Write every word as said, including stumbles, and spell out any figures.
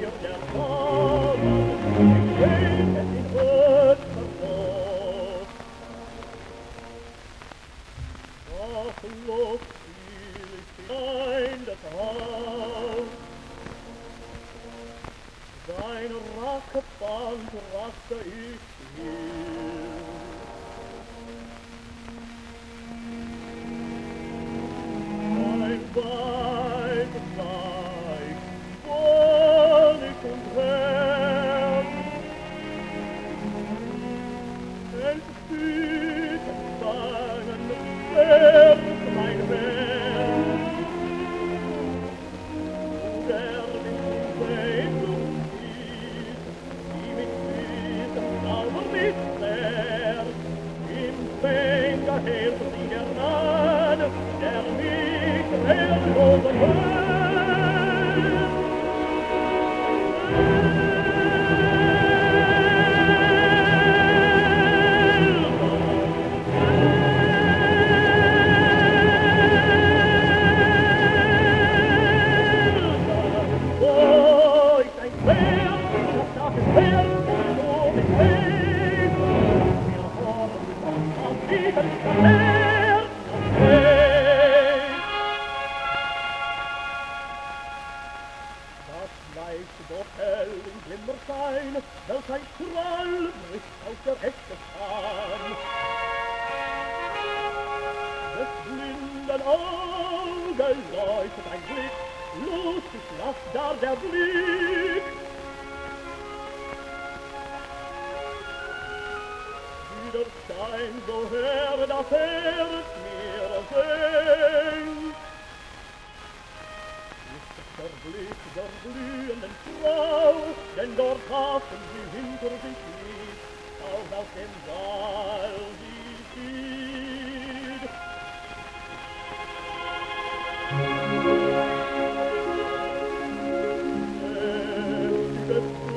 Sein Rackeband raste ich hin. Sein Weib zeigt wohlig und hell, entführt seinen Schwert mein Herr. Der Fänger hält sie heran, der nicht wehrlosen Oh, ich ein Schwert, das starke Schwert, so mit Weg, wir haben am Siegen vermehrt und Weg. Das leicht dort hell im Glimmerschein, welch ein Strahl bricht aus der Hechte Span. Des blinden Auge leuchtet ein Blick, lustig lacht da der Blick. Wie der Stein so hell das Herz mir senkt, ist der Blick der blühenden Frau, denn dort haben sie hinter sich nicht, auch aus dem Saal die Schied. Es